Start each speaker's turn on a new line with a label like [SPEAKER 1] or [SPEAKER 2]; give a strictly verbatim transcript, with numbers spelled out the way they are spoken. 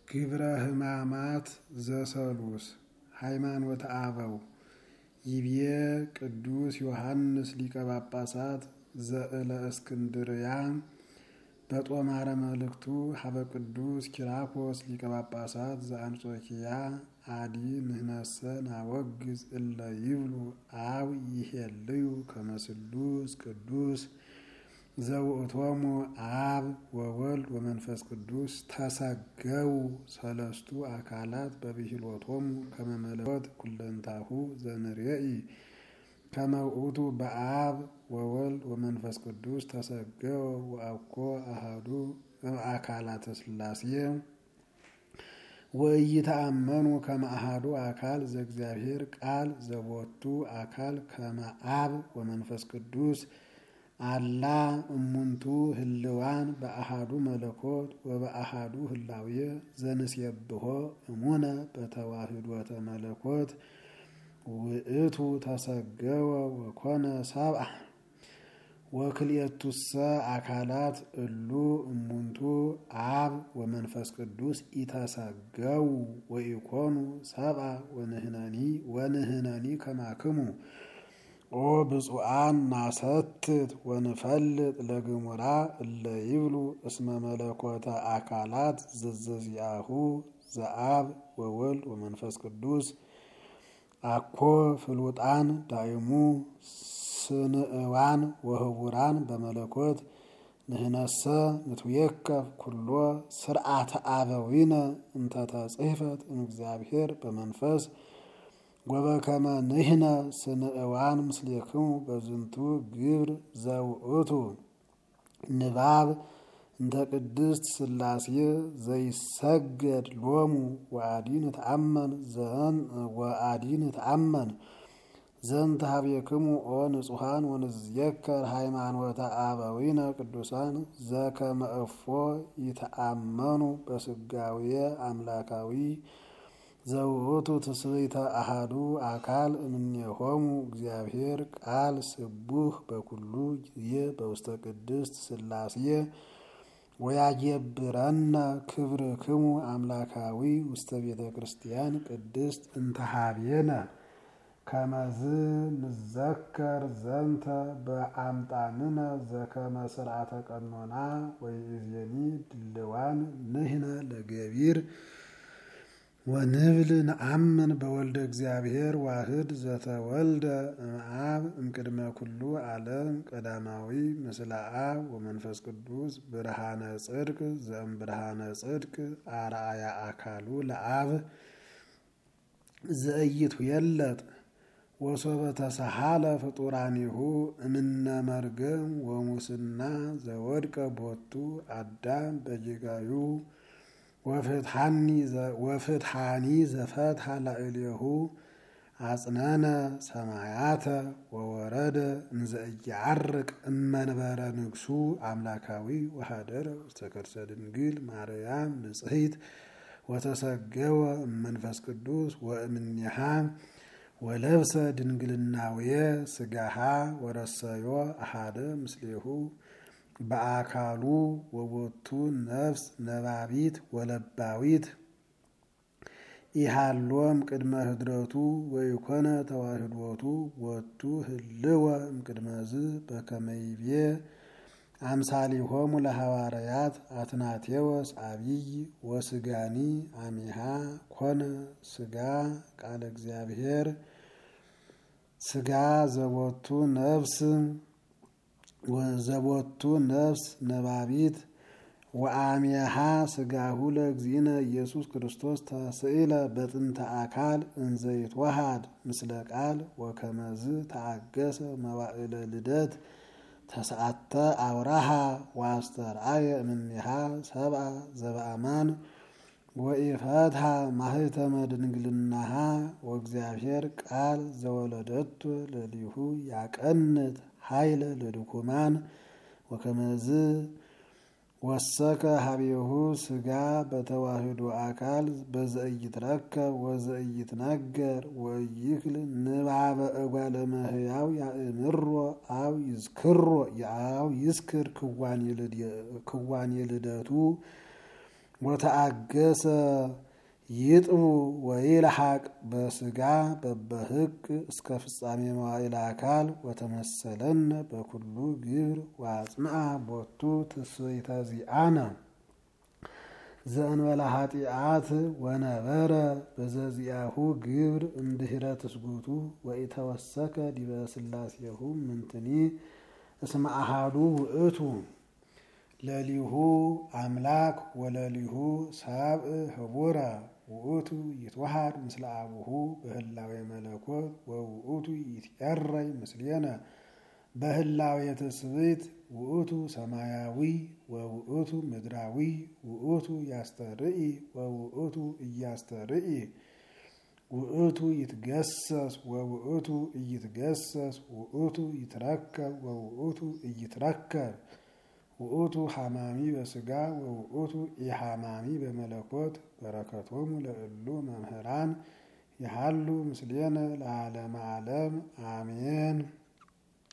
[SPEAKER 1] ግብረ ሕማማት ዘሰሉስ ሃይማኖተ አበው ይቤ ቅዱስ ዮሐንስ ሊቀ ጳጳሳት ዘእለ እስክንድርያ በጦማረ መልእክቱ ሀበ ቅዱስ ኪራኮስ ሊቀ ጳጳሳት ዘአንጾኪያ አዲ ንህነሰ ናወግዝ እለ ይብሉ አብ ይሄልዩ ከመስሉስ ቅዱስ ዘውእቶሙ አብ ወወልድ ወመንፈስ ቅዱስ ተሰገው ሰለስቱ አካላት በብሂሎቶሙ ከመመለኮት ኩለንታሁ ዘንርኤኢ ከመውእቱ በአብ ወወልድ ወመንፈስ ቅዱስ ተሰገው ወአኮ አሃዱ አካላተ ሥላሴ ወኢይተአመኑ ከመ አሃዱ አካል ዘእግዚአብሔር ቃል ዘቦቱ አካል ከመ አብ ወመንፈስ ቅዱስ አላ እሙንቱ ህልዋን በአሃዱ መለኮት ወበአሃዱ ህላዌ ዘንሴብሖ እሙነ በተዋህዶተ መለኮት ውእቱ ተሰገወ ወኮነ ሰብአ ወክልኤቱሰ አካላት እሉ እሙንቱ አብ ወመንፈስ ቅዱስ ኢተሰገው ወኢኮኑ ሰብአ ወንህነኒ ወንህነኒ ከማክሙ ኦ ብፁዓን ናሰትት ወንፈልጥ ለግሙራ እለ ይብሉ እስመ መለኮተ አካላት ዘዘዚአሁ ዘአብ ወወልድ ወመንፈስ ቅዱስ አኮ ፍሉጣን ዳይሙ ስንእዋን ወህቡራን በመለኮት ንህነሰ ንትዌከፍ ኩሎ ስርዓተ አበዊነ እንተ ተጽሕፈት እምእግዚአብሔር በመንፈስ ወበከመ ንሕነ ስንእዋን ምስሌክሙ በዝንቱ ግብር ዘውእቱ ንባብ እንተ ቅድስት ሥላሴ ዘይሰገድ ሎሙ ወአዲ ንተአመን ዘን ወአዲ ንተአመን ዘንተ ሀቤክሙ ኦ ንጹሐን ወንዝየከር ሃይማኖተ አበዊነ ቅዱሳን ዘከመ እፎ ይተአመኑ በስጋዌ አምላካዊ ዘውእቱ ትስብእተ አሃዱ አካል እምኔሆሙ እግዚአብሔር ቃል ስቡህ በኩሉ ጊዜ በውስተ ቅድስት ሥላሴ ወያጀብረነ ክብርክሙ አምላካዊ ውስተ ቤተ ክርስቲያን ቅድስት እንተ ሀቤነ ከመዝ ንዘከር ዘንተ በአምጣንነ ዘከመ ስርዓተ ቀኖና ወይእዜኒ ድልዋን ንሕነ ለገቢር ወንብል ነአምን በወልደ እግዚአብሔር ዋህድ ዘተወልደ እምአብ እምቅድመ ኩሉ ዓለም ቀዳማዊ ምስለ አብ ወመንፈስ ቅዱስ ብርሃነ ጽድቅ ዘእም ብርሃነ ጽድቅ አርአያ አካሉ ለአብ ዘእይቱ የለጥ ወሶበ ተሰሃለ ፍጡራኒሁ እምነ መርገም ወሙስና ዘወድቀ ቦቱ አዳም በጅጋዩ ወፍትሐኒ ዘፈትሐ ላዕሌሁ አጽነነ ሰማያተ ወወረደ እንዘ ኢያዐርቅ እመንበረ ንግሡ አምላካዊ ወኀደረ ውስተ ከርሰ ድንግል ማርያም ንጽሕት ወተሰገወ እመንፈስ ቅዱስ ወእምኔሃ ወለብሰ ድንግልናውየ ስጋሃ ወረሰዮ አሃደ ምስሌሁ በአካሉ ወቦቱ ነፍስ ነባቢት ወለባዊት ኢሃሎም ቅድመ ህድረቱ ወይኮነ ተዋህዶቱ ወቱ ህልወ እምቅድመዝ በከመ ይቤ አምሳሊሆሙ ለሐዋርያት አትናቴዎስ አቢይ ወስጋኒ አሚሃ ኮነ ስጋ ቃለ እግዚአብሔር ስጋ ዘቦቱ ነፍስ ወዘቦቱ ነፍስ ነባቢት ወአሚሃ ስጋሁ ለእግዚእነ ኢየሱስ ክርስቶስ ተስኢለ በጥንተ አካል እንዘ ይትወሃድ ምስለ ቃል ወከመዝ ተአገሰ መዋዕለ ልደት ተስዓተ አውራሃ ወአስተርአየ እምኔሃ ሰብአ ዘበአማን ወኢፈትሐ ማህተመ ድንግልናሃ ወእግዚአብሔር ቃል ዘወለደቱ ለሊሁ ያቀንት ኃይለ ለድኩማን ወከመዝ ወሰከ ሀቤሁ ስጋ በተዋህዶ አካል በዘኢይትረከብ ወዘኢይትነገር ወይክል ንባበ እጓለ እመሕያው ያእምሮ አው ይዝክሮ ያው ይዝክር ክዋኔ ልደቱ ወተአገሰ ይጥቡ ወይልሐቅ በስጋ በበህቅ እስከ ፍጻሜ መዋዕለ አካል ወተመሰለነ በኩሉ ግብር ወአጽንዐ ቦቱ ትስብእተ ዚአነ ዘእንበለ ኃጢአት ወነበረ በዘዚአሁ ግብር እምድኅረ ትስጉቱ ወኢተወሰከ ዲበ ሥላሴሁ ምንትኒ እስመ አሐዱ ውእቱ ለሊሁ አምላክ ወለሊሁ ሰብእ ህቡረ ውእቱ ይትወሃድ ምስለ አቡሁ በህላዌ መለኮት ወውእቱ ይትቀረይ ምስሌነ በህላዌ ትስብእት ውእቱ ሰማያዊ ወውእቱ ምድራዊ ውእቱ ያስተርኢ ወውእቱ እያስተርኢ ውእቱ ይትገሰስ ወውእቱ እይትገሰስ ውእቱ ይትረከብ ወውእቱ እይትረከብ ውእቱ ሐማሚ በስጋ ወውእቱ ኢሐማሚ በመለኮት በረከቶሙ ለእሉ መምህራን ይሃሉ ምስሌነ ለዓለመ ዓለም አሜን።